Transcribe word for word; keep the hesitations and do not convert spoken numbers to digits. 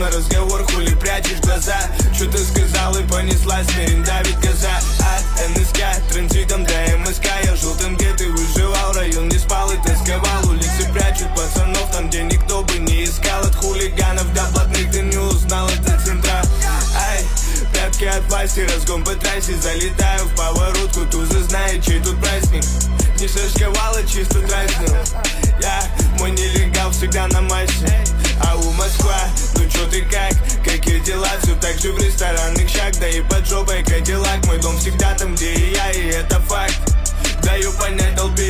на разговор, хули прячешь глаза. Что ты сказал и понеслась, мерин давит газа. А, НСК, транзитом до МСК. Я жил там, где ты выживал, район не спал и тосковал. Улицы прячут пацанов там, где никто бы не искал. От хулиганов до блатных ты не узнал, это центра. Ай, пятки от власти, разгон по трассе. Залетаю в поворотку, тузы знает, чей тут праздник. Не шашковала, чисто дразнил. Я, мой нелегал, всегда на массе. А у Москва, ну чё ты как? Какие дела? Все так же в ресторанных шаг. Да и под жопой Кадиллак. Мой дом всегда там, где и я, и это факт. Даю понять толпе